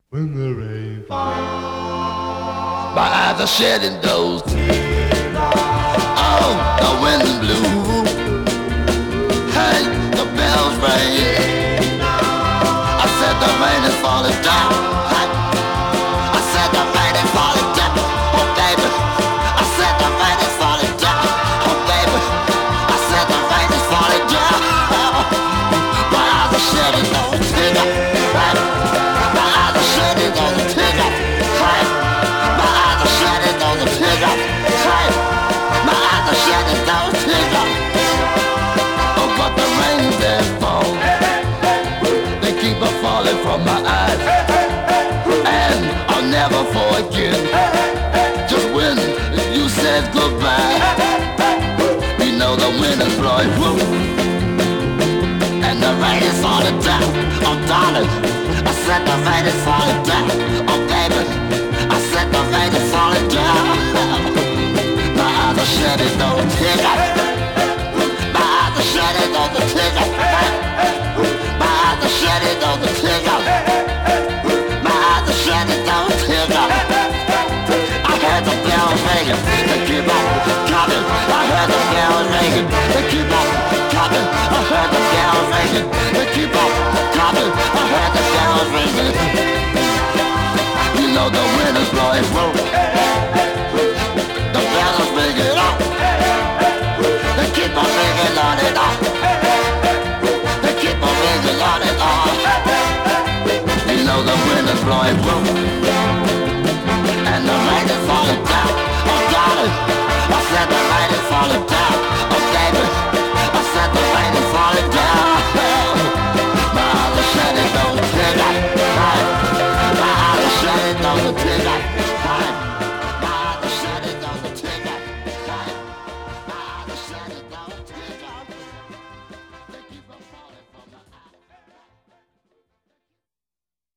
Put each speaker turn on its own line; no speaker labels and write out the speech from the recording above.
When the rain falls,
My eyes are shedding those tears. Oh, the wind blew. Hey, the bells ring. I said the rain is falling down. Hey, I said the rain is falling down. Oh baby, I said the rain is falling down. Oh baby, I said the rain is falling down. My eyes are shedding those tears. Hey, my eyes are shedding those tears. Hey, my eyes are shedding those tears. Hey, my eyes are shedding those tears. Oh, but the rain that falls, they keep on falling from my eyes, and I'll never forget just when you said goodbye. You know the wind is blowing, woo, and the rain is falling down. Oh, darling, I said the rain is falling down. Oh, baby, I said the rain is falling down. My eyes are shedding no tears. My eyes are shedding on the tears. My eyes are shedding on the tears. My eyes are shedding on the tears. I heard the bells ringing, they keep on coming. I heard the bells ringing, they keep on coming. I heard the bells ringing, they keep on coming. I heard the bells ringing. You know the wind is blowing through. The bells are ringing up. They keep on ringing on and on. They keep on ringing on and on. You know the wind is blowing through.